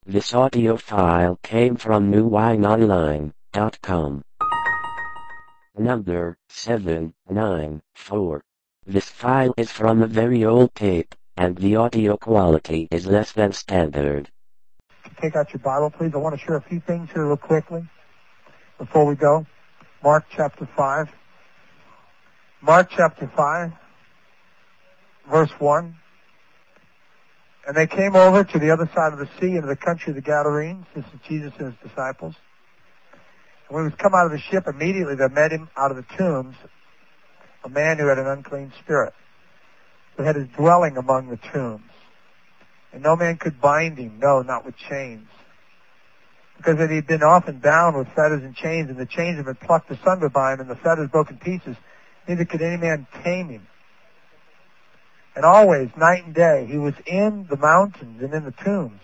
This audio file came from newwineonline.com. Number 794. This file is from a very old tape, and the audio quality is less than standard. Take out your Bible, please. I want to share a few things here real quickly before we go. Mark chapter 5. Mark chapter 5, verse 1. And they came over to the other side of the sea into the country of the Gadarenes. This is Jesus and his disciples. And when he was come out of the ship, immediately there met him out of the tombs a man who had an unclean spirit, who had his dwelling among the tombs. And no man could bind him, no, not with chains, because he had been often bound with fetters and chains, and the chains had been plucked asunder by him, and the fetters broken pieces. Neither could any man tame him. And always, night and day, he was in the mountains and in the tombs,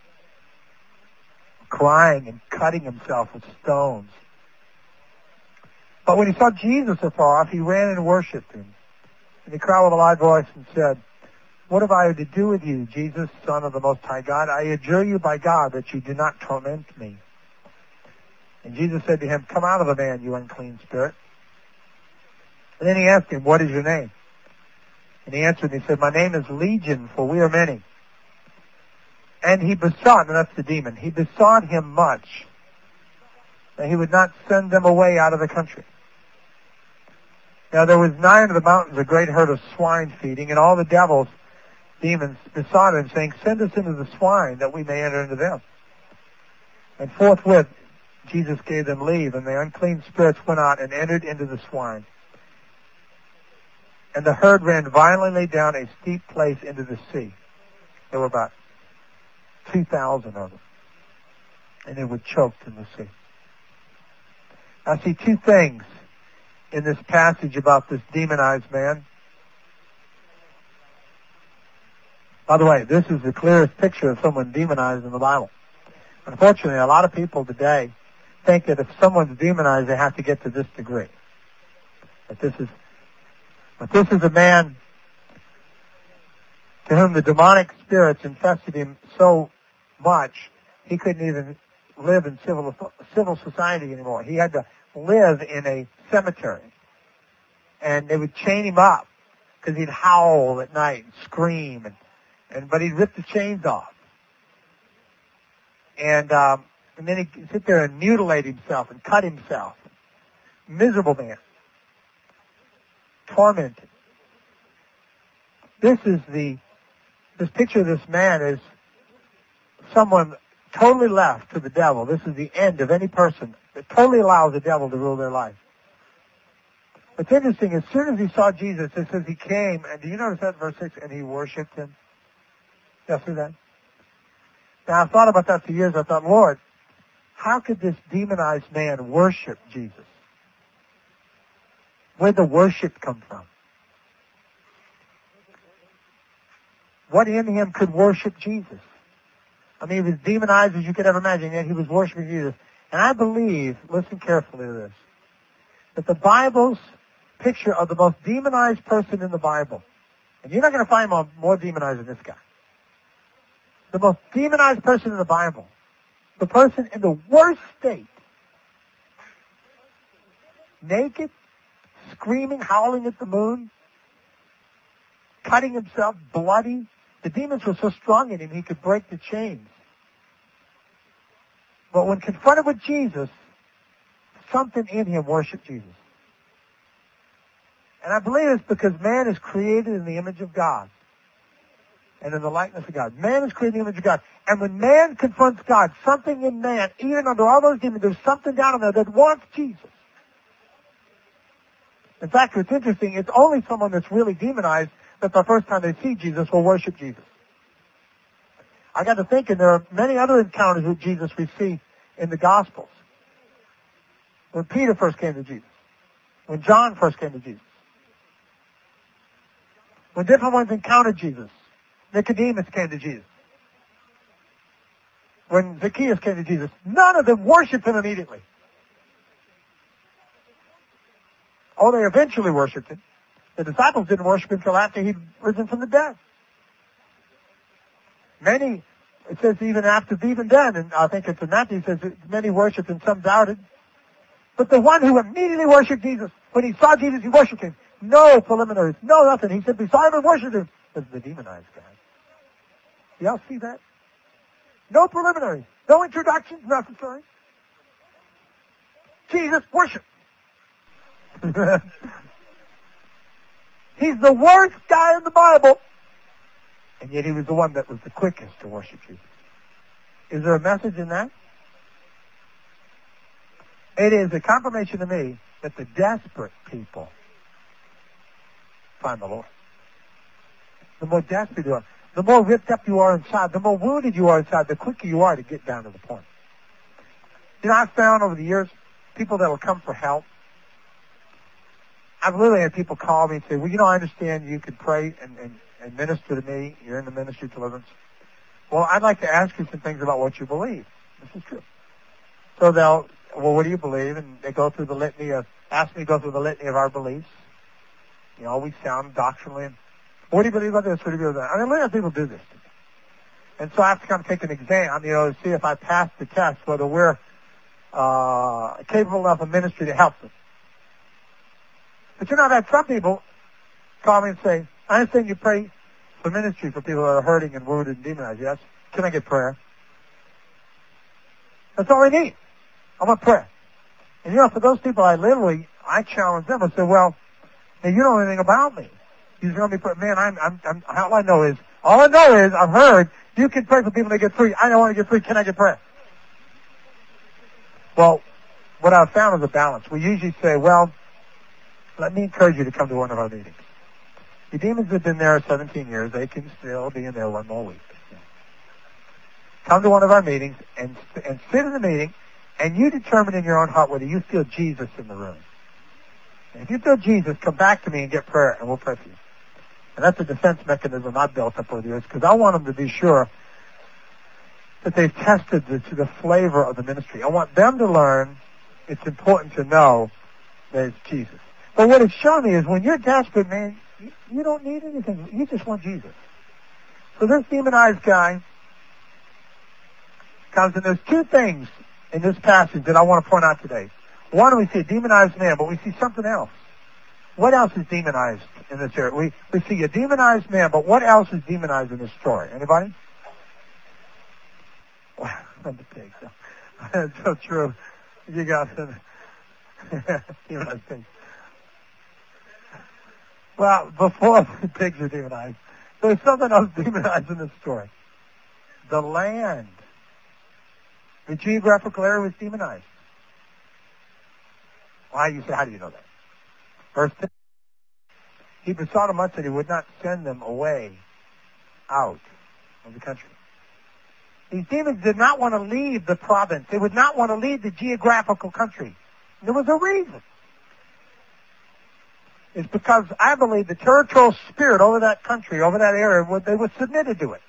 crying and cutting himself with stones. But when he saw Jesus afar off, he ran and worshipped him. And he cried with a loud voice and said, "What have I to do with you, Jesus, Son of the Most High God? I adjure you by God that you do not torment me." And Jesus said to him, "Come out of the man, you unclean spirit." And then he asked him, "What is your name?" And he answered and he said, "My name is Legion, for we are many." And he besought, and that's the demon, he besought him much that he would not send them away out of the country. Now there was nigh unto the mountains a great herd of swine feeding, and all the devils, demons, besought him, saying, "Send us into the swine, that we may enter into them." And forthwith Jesus gave them leave, and the unclean spirits went out and entered into the swine. And the herd ran violently down a steep place into the sea. There were about 2,000 of them. And they were choked in the sea. I see two things in this passage about this demonized man. By the way, this is the clearest picture of someone demonized in the Bible. Unfortunately, a lot of people today think that if someone's demonized, they have to get to this degree. But this is a man to whom the demonic spirits infested him so much he couldn't even live in civil society anymore. He had to live in a cemetery. And they would chain him up because he'd howl at night and scream, but he'd rip the chains off. And then he'd sit there and mutilate himself and cut himself. Miserable man. Tormented. This picture of this man is someone totally left to the devil. This is the end of any person that totally allows the devil to rule their life. What's interesting, as soon as he saw Jesus, it says he came, and do you notice that in verse 6? And he worshipped him. You see that? Now, I've thought about that for years. I thought, Lord, how could this demonized man worship Jesus? Where'd the worship come from? What in him could worship Jesus? I mean, he was demonized as you could ever imagine, yet he was worshiping Jesus. And I believe, listen carefully to this, that the Bible's picture of the most demonized person in the Bible, and you're not going to find one more demonized than this guy. The most demonized person in the Bible, the person in the worst state, naked, screaming, howling at the moon, cutting himself, bloody. The demons were so strong in him he could break the chains. But when confronted with Jesus, something in him worshiped Jesus. And I believe it's because man is created in the image of God and in the likeness of God. Man is created in the image of God. And when man confronts God, something in man, even under all those demons, there's something down in there that wants Jesus. In fact, what's interesting, it's only someone that's really demonized that the first time they see Jesus will worship Jesus. I got to thinking there are many other encounters with Jesus we see in the Gospels. When Peter first came to Jesus. When John first came to Jesus. When different ones encountered Jesus. Nicodemus came to Jesus. When Zacchaeus came to Jesus. None of them worshiped him immediately. Oh, they eventually worshipped him. The disciples didn't worship him until after he'd risen from the dead. Many it says even then, and I think it's in Matthew, it says many worshipped and some doubted. But the one who immediately worshipped Jesus, when he saw Jesus, he worshipped him. No preliminaries, no nothing. He simply saw him and worshipped him. That's the demonized guy. Y'all see that? No preliminaries, no introductions necessary. Jesus, worship. He's the worst guy in the Bible. And yet he was the one that was the quickest to worship Jesus. Is there a message in that? It is a confirmation to me that the desperate people find the Lord. The more desperate you are, the more ripped up you are inside, the more wounded you are inside, the quicker you are to get down to the point. You know, I've found over the years, people that will come for help, I've literally had people call me and say, well, you know, I understand you could pray and minister to me. You're in the ministry of deliverance. Well, I'd like to ask you some things about what you believe. This is true. So they'll, well, what do you believe? And they go through the litany ask me to go through the litany of our beliefs. You know, we sound doctrinally. What do you believe about this? What do you believe about that? I mean, look how people do this to me. And so I have to kind of take an exam, you know, to see if I pass the test, whether we're capable enough of ministry to help them. But you know, I've had some people call me and say, I understand you pray for ministry for people that are hurting and wounded and demonized. Yes? Can I get prayer? That's all I need. I want prayer. And you know, for those people, I challenge them. I say, well, hey, you don't know anything about me. You're going to be man, all I know is I've heard you can pray for people to get free. I don't want to get free. Can I get prayer? Well, what I've found is a balance. We usually say, well, let me encourage you to come to one of our meetings. The demons have been there 17 years. They can still be in there one more week. Come to one of our meetings and sit in the meeting, and you determine in your own heart whether you feel Jesus in the room. And if you feel Jesus, come back to me and get prayer, and we'll pray for you. And that's a defense mechanism I've built up over the years, because I want them to be sure that they've tested the flavor of the ministry. I want them to learn it's important to know that it's Jesus. But what it's shown me is when you're desperate, man, you don't need anything. You just want Jesus. So this demonized guy comes, and there's two things in this passage that I want to point out today. One, we see a demonized man, but we see something else. What else is demonized in this area? We see a demonized man, but what else is demonized in this story? Anybody? Wow, the pigs. That's so true. You got some demonized pigs. Well, before the pigs are demonized, there's something else demonized in this story. The land. The geographical area was demonized. Why, you say, how do you know that? Verse 10. He besought him much that he would not send them away out of the country. These demons did not want to leave the province. They would not want to leave the geographical country. There was a reason. It's because I believe the territorial spirit over that country, over that area, they were submitted to it.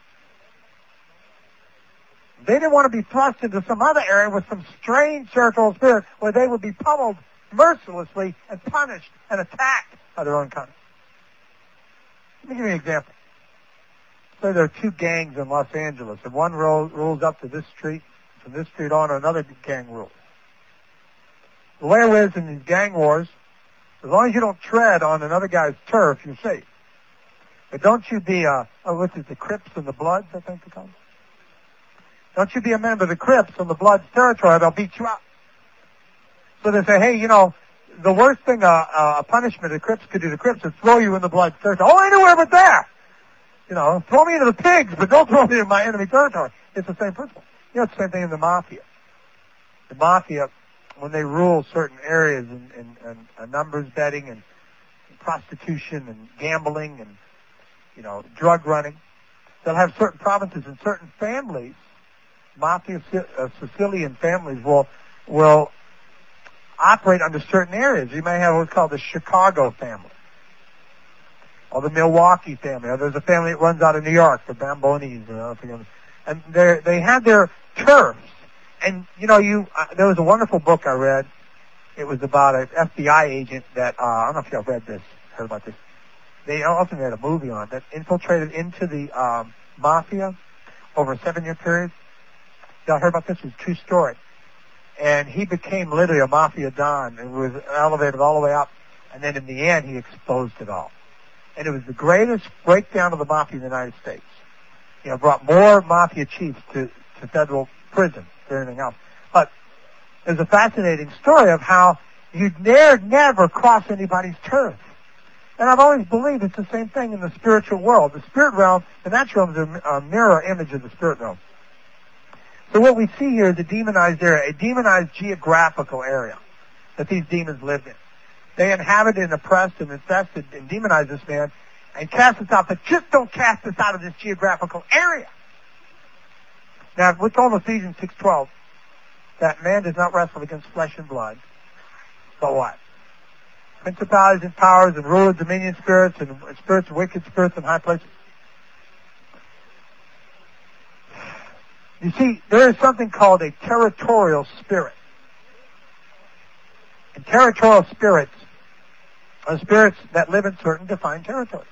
They didn't want to be thrust into some other area with some strange territorial spirit where they would be pummeled mercilessly and punished and attacked by their own country. Let me give you an example. Say there are two gangs in Los Angeles, and one rules up to this street, from this street on, another gang rules. The way it is in these gang wars, as long as you don't tread on another guy's turf, you're safe. But don't you be the Crips and the Bloods, I think they call them. Don't you be a member of the Crips on the Bloods territory, they'll beat you up. So they say, hey, you know, the worst thing a punishment the Crips could do to Crips is throw you in the Bloods territory. Oh, anywhere but there! You know, throw me into the pigs, but don't throw me in my enemy territory. It's the same principle. You know, it's the same thing in the Mafia. The Mafia, when they rule certain areas in numbers betting and prostitution and gambling and, you know, drug running, they'll have certain provinces and certain families, Mafia Sicilian families will operate under certain areas. You may have what's called the Chicago family, or the Milwaukee family, or there's a family that runs out of New York, the Bambonis, and they have their turfs. And you know, there was a wonderful book I read. It was about an FBI agent that I don't know if you've heard about this. They also made a movie on it that infiltrated into the mafia, over a 7-year period. Y'all heard about this? It's a true story. And he became literally a mafia don and was elevated all the way up. And then in the end, he exposed it all. And it was the greatest breakdown of the mafia in the United States. You know, brought more mafia chiefs to federal prison than anything else. But there's a fascinating story of how you dare never cross anybody's turf. And I've always believed it's the same thing in the spiritual world. The spirit realm, the natural realm is a mirror image of the spirit realm. So what we see here is a demonized area, a demonized geographical area that these demons lived in. They inhabited and oppressed and infested and demonized this man and cast us out, but just don't cast us out of this geographical area. Now, we're told in Ephesians 6:12 that man does not wrestle against flesh and blood, but what? Principalities and powers and rulers, dominion spirits and spirits, wicked spirits in high places. You see, there is something called a territorial spirit. And territorial spirits are spirits that live in certain defined territories.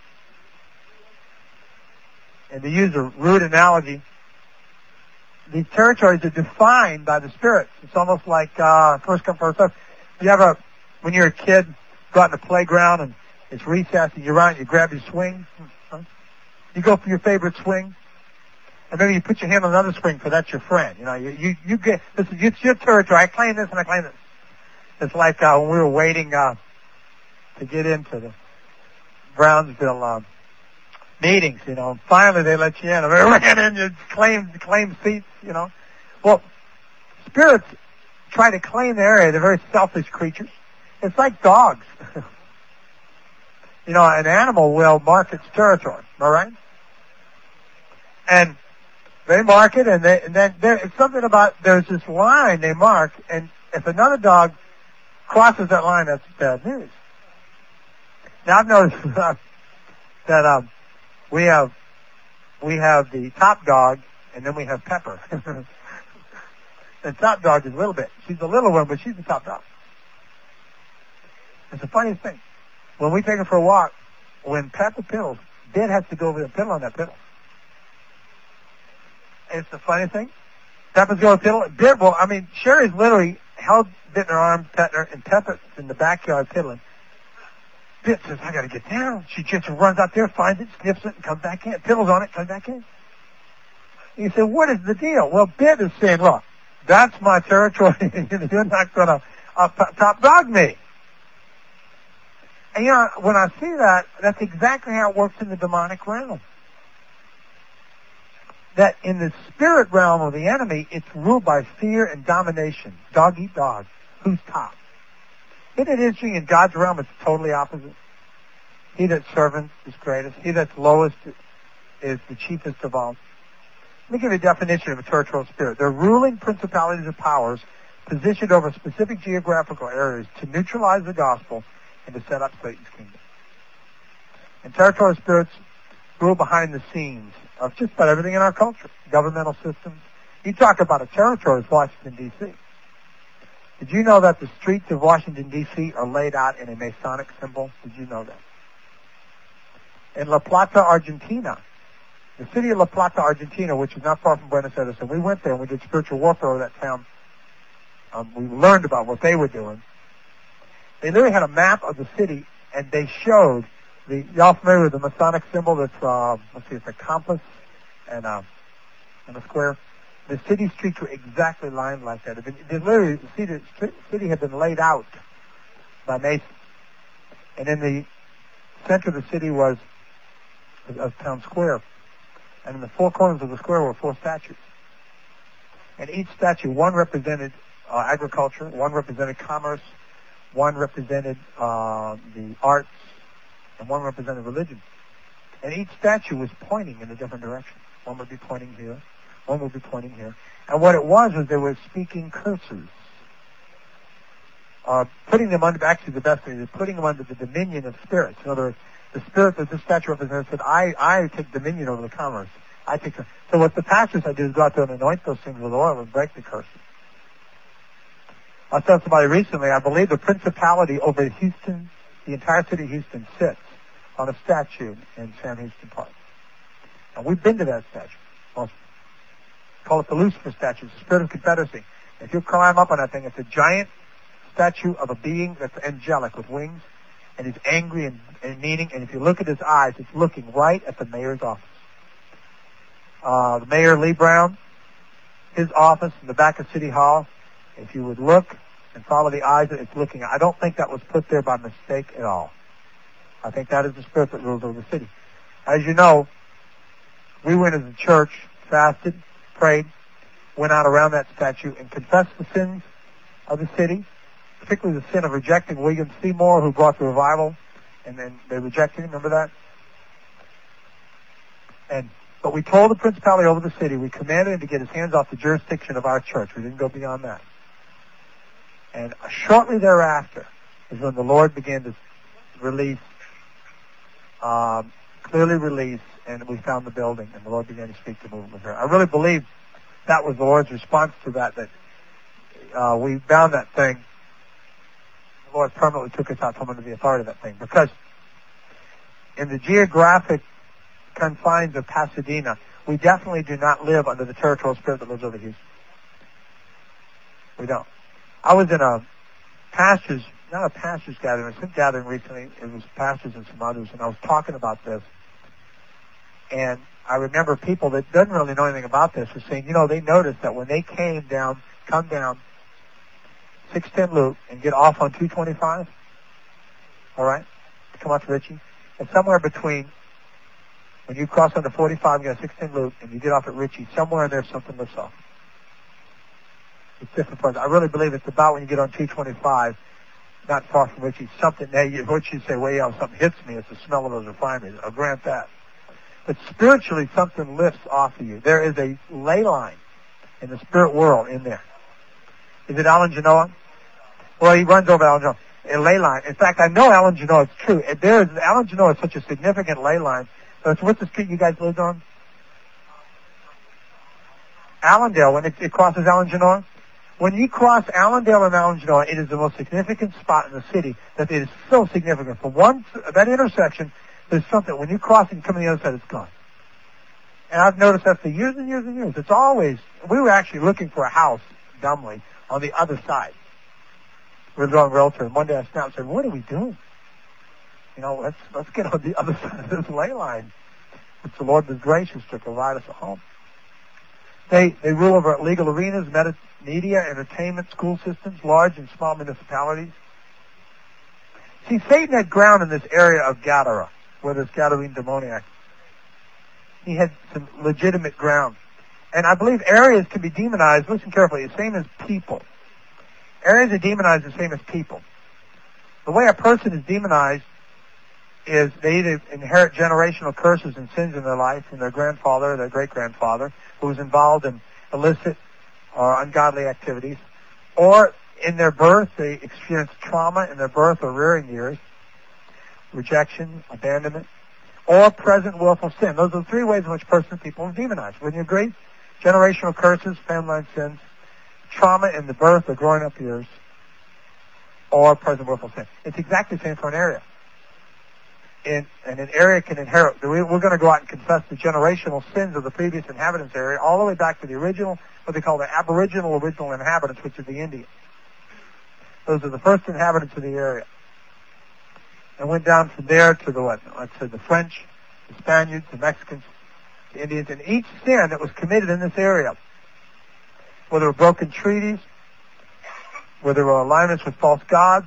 And to use a rude analogy, these territories are defined by the spirits. It's almost like first come, first served. When you're a kid, go out in the playground and it's recess and you run and you grab your swing. You go for your favorite swing. And maybe you put your hand on another swing because that's your friend. You know, you get, it's your territory. I claim this and I claim this. It's like when we were waiting to get into the Brownsville meetings, you know. Finally they let you in. And we ran in, you claim seats, you know. Well, spirits try to claim the area. They're very selfish creatures. It's like dogs. You know, an animal will mark its territory, all right? And they mark it, and then it's something about, there's this line they mark, and if another dog crosses that line, that's bad news. Now I've noticed that we have the top dog, and then we have Pepper. The top dog is a little bit. She's a little one, but she's the top dog. It's the funniest thing. When we take her for a walk, when Pepper piddles, Bid has to go over and piddle on that piddle. It's the funniest thing. Pepper's going to piddle. Bid will, Sherry's literally held Bid in her arms, petting her, and Pepper's in the backyard piddling. Bid says, I got to get down. She just runs out there, finds it, sniffs it, and comes back in. Piddles on it, comes back in. And you say, what is the deal? Well, Bid is saying, look, that's my territory. You're not going to top dog me. And, you know, when I see that, that's exactly how it works in the demonic realm. That in the spirit realm of the enemy, it's ruled by fear and domination. Dog eat dog. Who's top? Isn't it interesting? In God's realm, it's totally opposite. He that's servant is greatest. He that's lowest is the chiefest of all. Let me give you a definition of a territorial spirit. They're ruling principalities or powers positioned over specific geographical areas to neutralize the gospel and to set up Satan's kingdom. And territorial spirits rule behind the scenes of just about everything in our culture. Governmental systems. You talk about a territory as Washington, D.C. Did you know that the streets of Washington, D.C. are laid out in a Masonic symbol? Did you know that? In La Plata, Argentina, the city of La Plata, Argentina, which is not far from Buenos Aires, and we went there and we did spiritual warfare over that town. We learned about what they were doing. They literally had a map of the city, and they showed y'all familiar with the Masonic symbol that's, it's a compass and a square? The city streets were exactly lined like that. The city had been laid out by Masons. And in the center of the city was a town square. And in the four corners of the square were 4 statues. And each statue, one represented agriculture, one represented commerce, one represented the arts, and one represented religion. And each statue was pointing in a different direction. One would be pointing here, one would be pointing here. And what it was they were speaking curses. Putting them under, actually the best thing is putting them under the dominion of spirits. In other words, the spirit that this statue represents said, I take dominion over the commerce. So what the pastors I do is go out there and anoint those things with oil and break the curses. I was telling somebody recently, I believe the principality over Houston, the entire city of Houston, sits on a statue in Sam Houston Park. And we've been to that statue. call it the Lucifer statue, it's the spirit of confederacy. If you climb up on that thing, it's a giant statue of a being that's angelic with wings, and he's angry and meaning, and if you look at his eyes, it's looking right at the mayor's office. The mayor, Lee Brown, his office in the back of City Hall, if you would look and follow the eyes that it's looking at, I don't think that was put there by mistake at all. I think that is the spirit that rules over the city. As you know, we went as a church, fasted, prayed, went out around that statue and confessed the sins of the city, particularly the sin of rejecting William Seymour, who brought the revival, and then they rejected him. Remember that? But we told the principality over the city, we commanded him to get his hands off the jurisdiction of our church. We didn't go beyond that. And shortly thereafter is when the Lord began to release, clearly release, and we found the building, and the Lord began to speak to movement there. I really believe that was the Lord's response to that we found that thing. The Lord permanently took us out from under the authority of that thing. Because in the geographic confines of Pasadena, we definitely do not live under the territorial spirit that lives over Houston. We don't. I was in not a pastor's gathering, a gathering recently. It was pastors and some others, and I was talking about this. And I remember people that didn't really know anything about this were saying, they noticed that when they come down 610 Loop and get off on 225, all right, to come out to Ritchie, and somewhere between, when you cross on the 45, you got a 610 Loop, and you get off at Ritchie, somewhere in there something lifts off. It's different parts. I really believe it's about when you get on 225, not far from Ritchie, something there, what you say, way out, something hits me, it's the smell of those refineries. I'll grant that. But spiritually, something lifts off of you. There is a ley line in the spirit world in there. Is it Alan Genoa? Well, he runs over Alan Genoa. A ley line. In fact, I know Alan Genoa. It's true. Alan Genoa is such a significant ley line. What's the street you guys lived on? Allendale, when it crosses Alan Genoa. When you cross Allendale and Alan Genoa, it is the most significant spot in the city that it is so significant. From that intersection, there's something. When you cross and come on the other side, it's gone. And I've noticed that for years and years and years. It's always, we were actually looking for a house, dumbly, on the other side. We were drawing realtor, and one day I snapped and said, what are we doing? Let's get on the other side of this ley line. Which the Lord was gracious to provide us a home. They rule over legal arenas, media, entertainment, school systems, large and small municipalities. See, Satan had ground in this area of Gadara, where this Gadarene demoniac. He had some legitimate ground. And I believe areas can be demonized, listen carefully, the same as people. Areas are demonized the same as people. The way a person is demonized is they either inherit generational curses and sins in their life from their grandfather or their great-grandfather who was involved in illicit or ungodly activities, or in their birth they experience trauma in their birth or rearing years, rejection, abandonment, or present willful sin. Those are the three ways in which people are demonized. Wouldn't you agree? Generational curses, family line sins, trauma in the birth or growing up years, or present willful sin. It's exactly the same for an area. And an area can inherit. We're going to go out and confess the generational sins of the previous inhabitants area all the way back to the original, what they call the aboriginal original inhabitants, which are the Indians. Those are the first inhabitants of the area. And went down from there to the French, the Spaniards, the Mexicans, the Indians, and each sin that was committed in this area, whether there were broken treaties, whether there were alignments with false gods,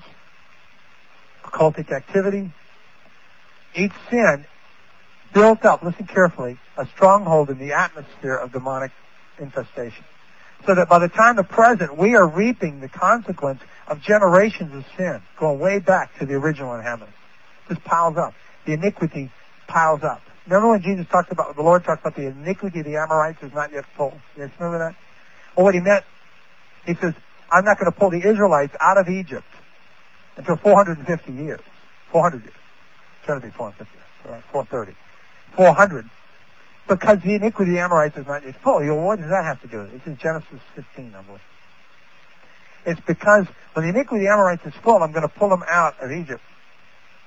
occultic activity, each sin built up, listen carefully, a stronghold in the atmosphere of demonic infestation. So that by the time of present, we are reaping the consequence of generations of sin, going way back to the original inhabitants. This piles up. The iniquity piles up. Remember when the Lord talked about the iniquity of the Amorites is not yet full? You guys remember that? Well, what he meant, he says, I'm not going to pull the Israelites out of Egypt until 450 years. 400 years. It's going to be 450 years. 430. 400. Because the iniquity of the Amorites is not yet full. What does that have to do with it? It's in Genesis 15, I believe. It's because when the iniquity of the Amorites is full, I'm going to pull them out of Egypt.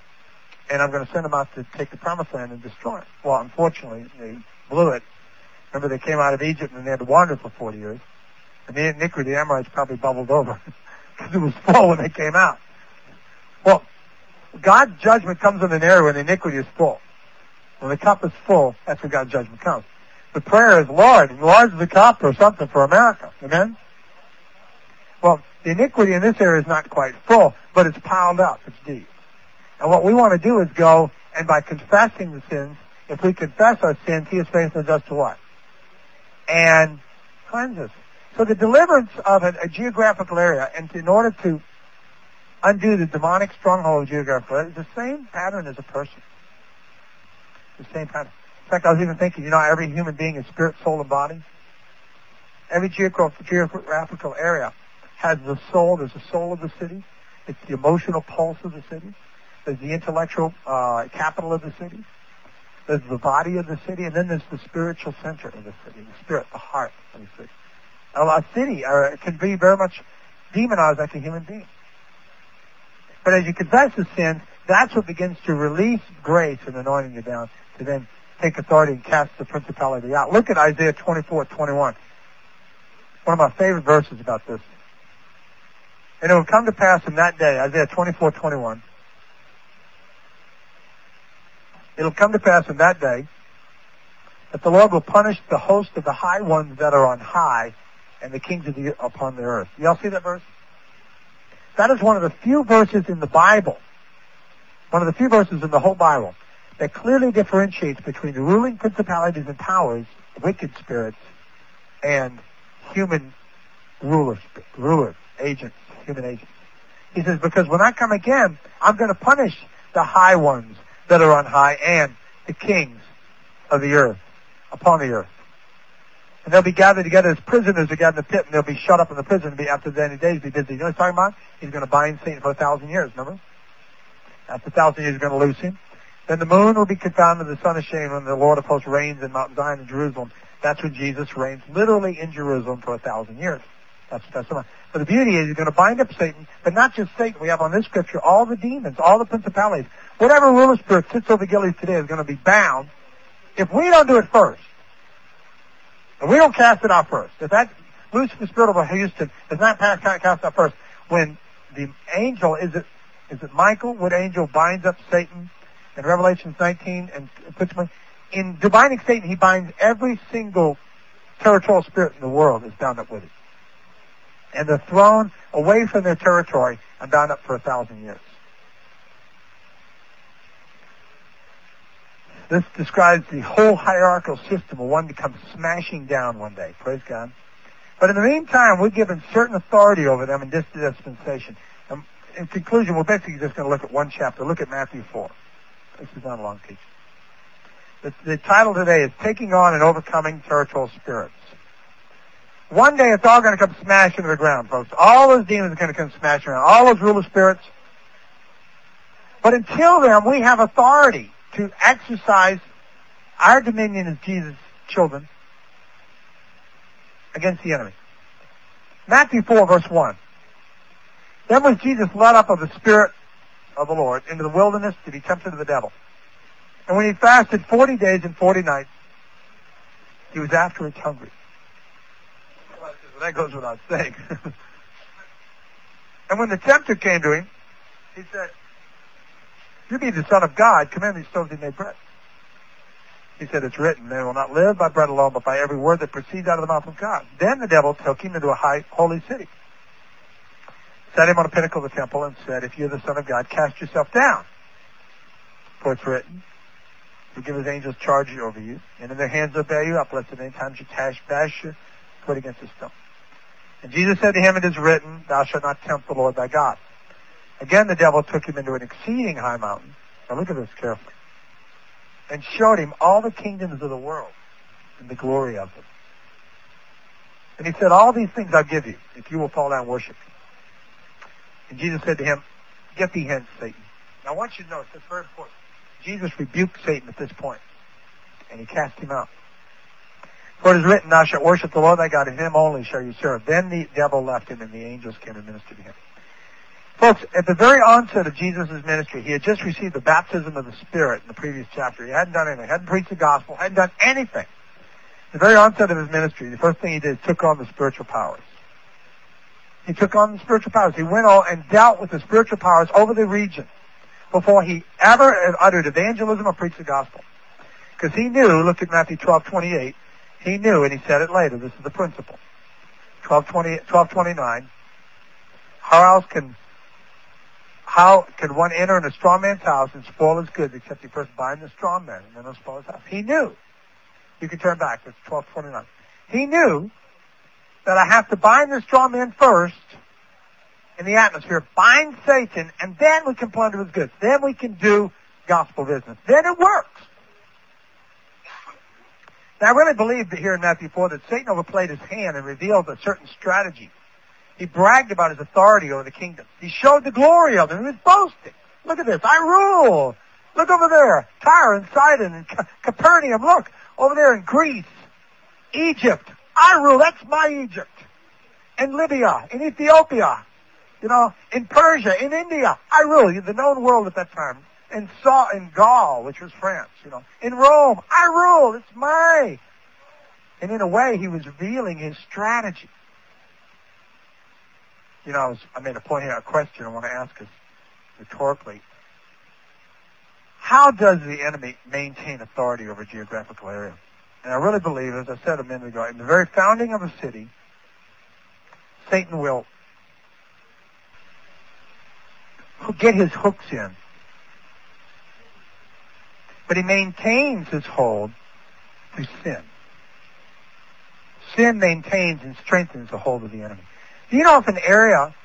And I'm going to send them out to take the promised land and destroy it. Well, unfortunately, they blew it. Remember, they came out of Egypt and they had to wander for 40 years. And the iniquity of the Amorites probably bubbled over because it was full when they came out. Well, God's judgment comes in an area when the iniquity is full. When the cup is full, that's when God's judgment comes. The prayer is, Lord, enlarge the cup or something for America. Amen? Well, the iniquity in this area is not quite full, but it's piled up. It's deep. And what we want to do is go, and by confessing the sins, if we confess our sins, He is faithful and just to what? And cleanse us. So the deliverance of a geographical area, and in order to undo the demonic stronghold of geographical area, is the same pattern as a person. The same pattern. In fact, I was even thinking, every human being is spirit, soul, and body. Every geographical area has the soul. There's the soul of the city. It's the emotional pulse of the city. There's the intellectual capital of the city. There's the body of the city. And then there's the spiritual center of the city. The spirit, the heart of the city. A city can be very much demonized like a human being. But as you confess the sins, that's what begins to release grace and anointing you down to then take authority and cast the principality out. Look at Isaiah 24:21. One of my favorite verses about this. And it will come to pass in that day, Isaiah 24:21. It'll come to pass in that day that the Lord will punish the host of the high ones that are on high and the kings of upon the earth. Y'all see that verse? That is one of the few verses in the Bible, one of the few verses in the whole Bible, that clearly differentiates between the ruling principalities and powers, wicked spirits, and human rulers, agents, human agents. He says, because when I come again, I'm going to punish the high ones that are on high and the kings of the earth, upon the earth. And they'll be gathered together as prisoners are gathered in the pit, and they'll be shut up in the prison and be after the end of days be busy. You know what he's talking about? He's going to bind Satan for 1,000 years, remember? After 1,000 years, he's going to loose him. Then the moon will be confounded, the sun is shamed, when the Lord of hosts reigns in Mount Zion in Jerusalem. That's when Jesus reigns literally in Jerusalem for 1,000 years. That's but the beauty is he's going to bind up Satan, but not just Satan. We have on this scripture all the demons, all the principalities. Whatever ruler spirit sits over Gillies today is going to be bound if we don't do it first. And we don't cast it out first. If that Lucifer spirit over Houston is not cast out first, when the angel, is it Michael, what angel binds up Satan in Revelation 19 and puts him in binding Satan, he binds every single territorial spirit in the world is bound up with it. And they're thrown away from their territory and bound up for 1,000 years. This describes the whole hierarchical system of one becomes smashing down one day. Praise God. But in the meantime, we're given certain authority over them in this dispensation. In conclusion, we're basically just going to look at one chapter. Look at Matthew 4. This is not a long teaching. The title today is Taking on and Overcoming Territorial Spirits. One day it's all going to come smashing to the ground, folks. All those demons are going to come smashing around. All those ruler spirits. But until then, we have authority to exercise our dominion as Jesus' children against the enemy. Matthew 4, verse 1. Then was Jesus led up of the Spirit of the Lord into the wilderness to be tempted of the devil. And when he fasted 40 days and 40 nights, he was afterwards hungry. Well, that goes without saying. And when the tempter came to him, he said, if you be the Son of God, command these stones to be made bread. He said, it's written, they will not live by bread alone, but by every word that proceeds out of the mouth of God. Then the devil took him into a high, holy city, set him on a pinnacle of the temple, and said, if you're the Son of God, cast yourself down. For it's written, he'll give his angels charge over you, and in their hands they'll bear you up, lest at any time you bash your foot against a stone. And Jesus said to him, it is written, thou shalt not tempt the Lord thy God. Again the devil took him into an exceeding high mountain. Now look at this carefully. And showed him all the kingdoms of the world and the glory of them. And he said, all these things I'll give you, if you will fall down and worship me. And Jesus said to him, get thee hence, Satan. Now I want you to notice, that's very important. Jesus rebuked Satan at this point, and he cast him out. For it is written, thou shalt worship the Lord thy God, and him only shall you serve. Then the devil left him, and the angels came and ministered to him. Folks, at the very onset of Jesus' ministry, he had just received the baptism of the Spirit in the previous chapter. He hadn't done anything. Hadn't preached the gospel. Hadn't done anything. The very onset of his ministry, the first thing he did is took on the spiritual powers. He took on the spiritual powers. He went on and dealt with the spiritual powers over the region before he ever uttered evangelism or preached the gospel. Because he knew, look at Matthew 12:28, he knew, and he said it later, this is the principle. 12:29, how can one enter in a strong man's house and spoil his goods except he first bind the strong man and then he'll spoil his house? He knew. You can turn back, it's 12:29. He knew that I have to bind the strong man first in the atmosphere, bind Satan, and then we can plunder his goods. Then we can do gospel business. Then it works. Now, I really believe that here in Matthew 4 that Satan overplayed his hand and revealed a certain strategy. He bragged about his authority over the kingdom. He showed the glory of it. He was boasting. Look at this. I rule. Look over there. Tyre and Sidon and Capernaum. Look over there in Greece. Egypt. I rule. That's my Egypt. In Libya. In Ethiopia. In Persia. In India. I rule. The known world at that time. In Gaul, which was France, In Rome, I rule. It's mine. And in a way, he was revealing his strategy. I made a point here, a question I want to ask us rhetorically. How does the enemy maintain authority over a geographical area? And I really believe, as I said a minute ago, in the very founding of a city, Satan will get his hooks in. But he maintains his hold through sin. Sin maintains and strengthens the hold of the enemy. Do you know if an area,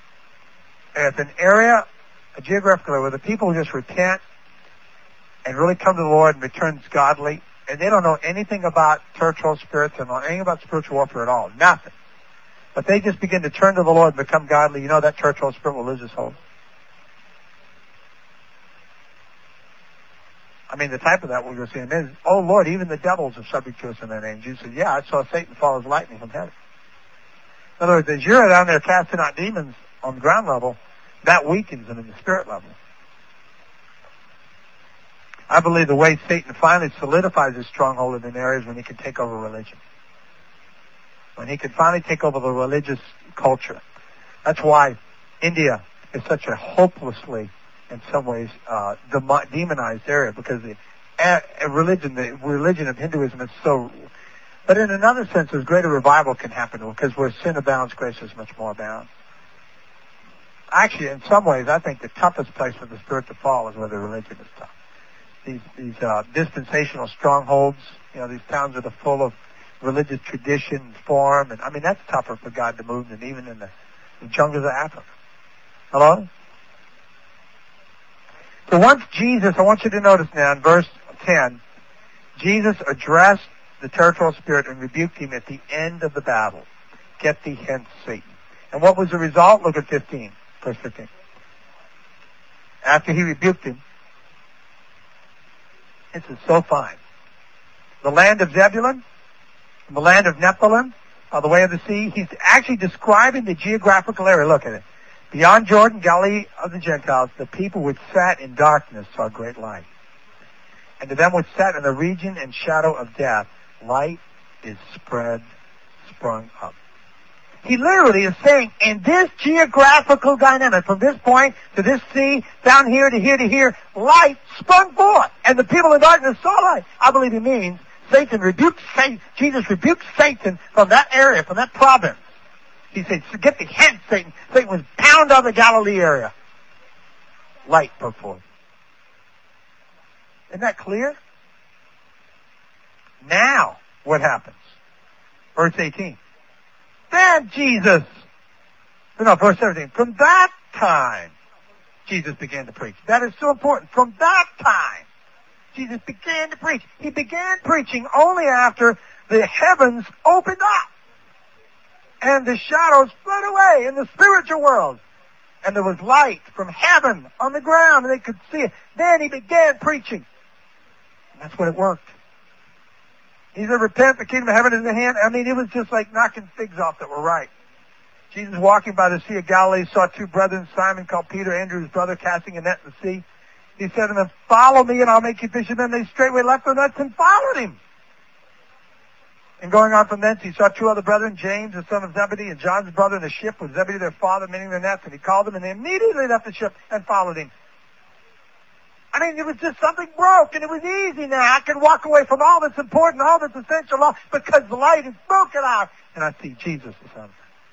a geographical area where the people just repent and really come to the Lord and return godly, and they don't know anything about territorial spirits and know anything about spiritual warfare at all, nothing. But they just begin to turn to the Lord and become godly, that territorial spirit will lose its hold. The type of that we're going to see in a minute is, oh Lord, even the devils are subject to us in their name. Jesus said, yeah, I saw Satan fall as lightning from heaven. In other words, as you're down there casting out demons on the ground level, that weakens them in the spirit level. I believe the way Satan finally solidifies his stronghold in an area is when he can take over religion. When he can finally take over the religious culture. That's why India is such a hopelessly, in some ways, demonized area, because the religion of Hinduism is so. But in another sense, there's greater revival can happen because where sin abounds, grace is much more abound. Actually, in some ways, I think the toughest place for the spirit to fall is where the religion is tough. These dispensational strongholds, these towns that are full of religious tradition and form, and that's tougher for God to move than even in the jungles of Africa. Hello? So once Jesus, I want you to notice now in verse 10, Jesus addressed the territorial spirit and rebuked him at the end of the battle. Get thee hence, Satan. And what was the result? Look at 15, verse 15. After he rebuked him, this is so fine. The land of Zebulun, the land of Nephilim, the way of the sea, he's actually describing the geographical area. Look at it. Beyond Jordan, Galilee of the Gentiles, the people which sat in darkness saw great light. And to them which sat in the region and shadow of death, light is sprung up. He literally is saying, in this geographical dynamic, from this point to this sea, down here to here to here, light sprung forth. And the people in darkness saw light. I believe he means Jesus rebuked Satan from that area, from that province. He said, get the head, Satan. Satan was bound on the Galilee area. Light broke forth. Isn't that clear? Now, what happens? Verse 18. Then Jesus, verse 17. From that time, Jesus began to preach. That is so important. From that time, Jesus began to preach. He began preaching only after the heavens opened up. And the shadows fled away in the spiritual world. And there was light from heaven on the ground, and they could see it. Then he began preaching. And that's when it worked. He said, repent, the kingdom of heaven is at hand. It was just like knocking figs off that were ripe. Jesus, walking by the Sea of Galilee, saw two brethren, Simon called Peter, Andrew his brother, casting a net in the sea. He said to them, follow me and I'll make you fish of men. They straightway left their nets and followed him. And going on from thence, he saw two other brethren, James, the son of Zebedee, and John's brother in the ship with Zebedee their father, mending their nets. And he called them, and they immediately left the ship and followed him. I mean, it was just something broke, and it was easy now. I can walk away from all that's important, all that's essential, because the light is broken out. And I see Jesus, the Son of God.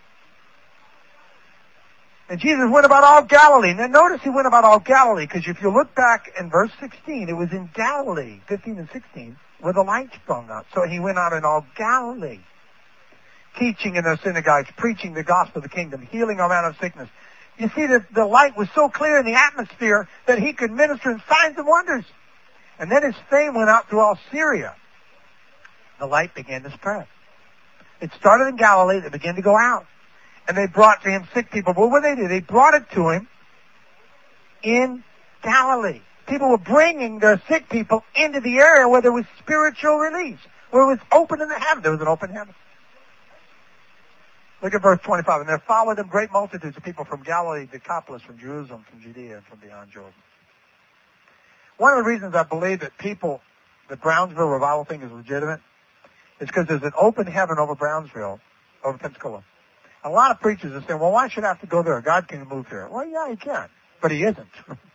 And Jesus went about all Galilee. Now notice he went about all Galilee, because if you look back in verse 16, it was in Galilee, 15 and 16, where the light sprung up. So he went out in all Galilee, teaching in their synagogues, preaching the gospel of the kingdom, healing all manner of sickness. You see that the light was so clear in the atmosphere that he could minister in signs and wonders. And then his fame went out through all Syria. The light began to spread. It started in Galilee, it began to go out. And they brought to him sick people. But what did they do? They brought it to him in Galilee. People were bringing their sick people into the area where there was spiritual release, where it was open in the heaven. There was an open heaven. Look at verse 25. And there followed him great multitudes of people from Galilee, Decapolis, from Jerusalem, from Judea, and from beyond Jordan. One of the reasons I believe that the Brownsville revival thing is legitimate is because there's an open heaven over Brownsville, over Pensacola. A lot of preachers are saying, well, why should I have to go there? God can move here. Well, yeah, he can. But he isn't.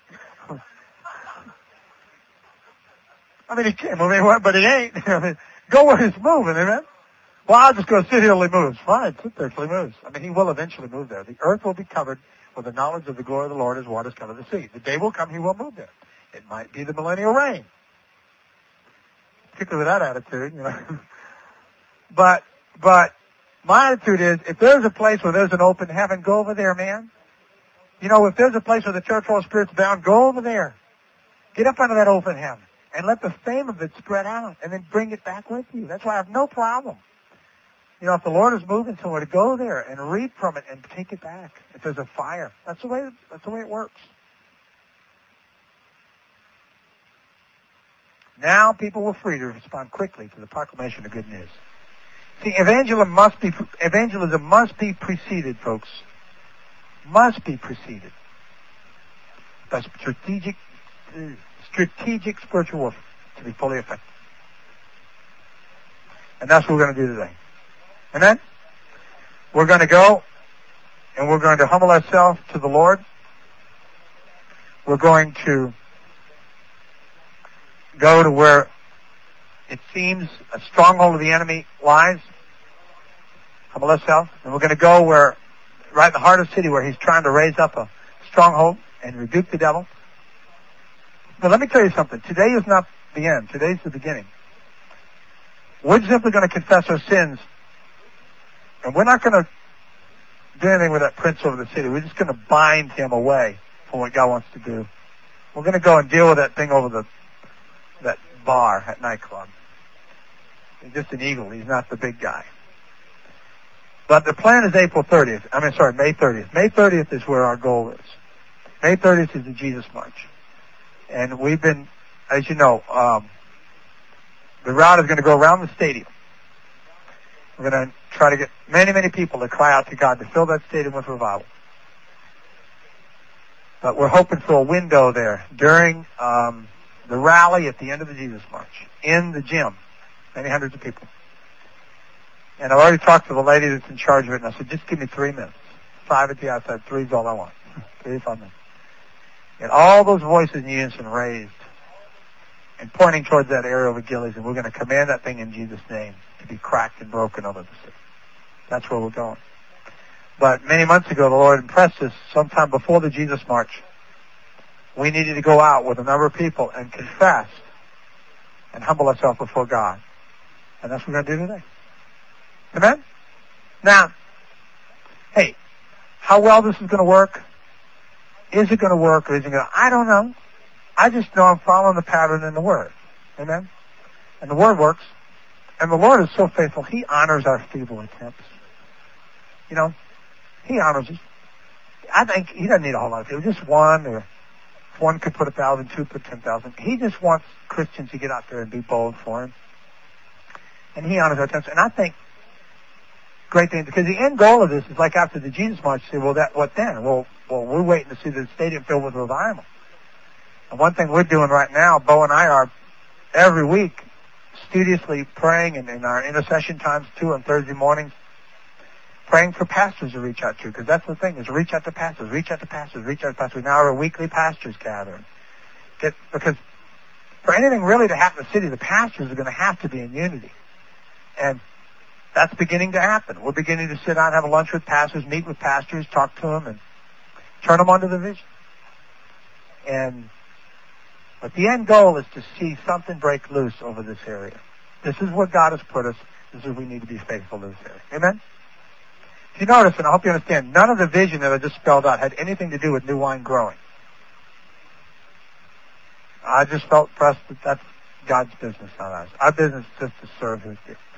I mean, he can move anywhere, but he ain't. I mean, go where he's moving, amen? Well, I'll just go sit here till he moves. Fine, sit there till he moves. I mean, he will eventually move there. The earth will be covered with the knowledge of the glory of the Lord as waters cover the sea. The day will come, he will move there. It might be the millennial reign. Particularly with that attitude, you know. But my attitude is, if there's a place where there's an open heaven, go over there, man. You know, if there's a place where the church Holy Spirit's bound, go over there. Get up under that open heaven and let the fame of it spread out and then bring it back with you. That's why I have no problem. You know, if the Lord is moving somewhere, to go there and reap from it and take it back. If there's a fire, that's the way it works. Now people were free to respond quickly to the proclamation of good news. See, evangelism must be preceded, folks. Must be preceded by strategic spiritual warfare to be fully effective. And that's what we're going to do today. Amen? We're going to go and we're going to humble ourselves to the Lord. We're going to go to where it seems a stronghold of the enemy lies. Humble ourselves. And we're going to go where, right in the heart of the city where he's trying to raise up a stronghold and rebuke the devil. But let me tell you something. Today is not the end. Today's the beginning. We're simply going to confess our sins. And we're not going to do anything with that prince over the city. We're just going to bind him away from what God wants to do. We're going to go and deal with that thing over that bar at nightclub. He's just an eagle. He's not the big guy. But the plan is May 30th. May 30th is where our goal is. May 30th is the Jesus March. And we've been, as you know, the route is going to go around the stadium. We're going to try to get many, many people to cry out to God to fill that stadium with revival. But we're hoping for a window there during the rally at the end of the Jesus March in the gym. Many hundreds of people. And I've already talked to the lady that's in charge of it, and I said, just give me 3 minutes. 5 at the outside, 3 is all I want. 3 to 5 minutes. And all those voices in unison raised and pointing towards that area over Gillies, and we're going to command that thing in Jesus' name to be cracked and broken over the city. That's where we're going. But many months ago, the Lord impressed us sometime before the Jesus March. We needed to go out with a number of people and confess and humble ourselves before God. And that's what we're going to do today. Amen? Now, hey, how well this is going to work? Is it going to work or is it going to... I don't know. I just know I'm following the pattern in the Word. Amen? And the Word works. And the Lord is so faithful. He honors our feeble attempts. You know, He honors us. I think He doesn't need a whole lot of people. Just one, or if one could put 1,000, two put 10,000. He just wants Christians to get out there and be bold for Him. And He honors our attempts. And I think great thing, because the end goal of this is like after the Jesus March, you say, well, what then? Well, we're waiting to see the stadium filled with revival. And one thing we're doing right now, Bo and I are every week studiously praying in our intercession times too on Thursday mornings, praying for pastors to reach out to, because that's the thing, is reach out to pastors, reach out to pastors, reach out to pastors. We now have a weekly pastors gathering. Because for anything really to happen in the city, the pastors are going to have to be in unity. And that's beginning to happen. We're beginning to sit down, have a lunch with pastors, meet with pastors, talk to them, and turn them onto the vision. But the end goal is to see something break loose over this area. This is where God has put us. This is where we need to be faithful to this area. Amen? If you notice, and I hope you understand, none of the vision that I just spelled out had anything to do with New Wine growing. I just felt pressed that that's God's business, not ours. Our business is just to serve His gift.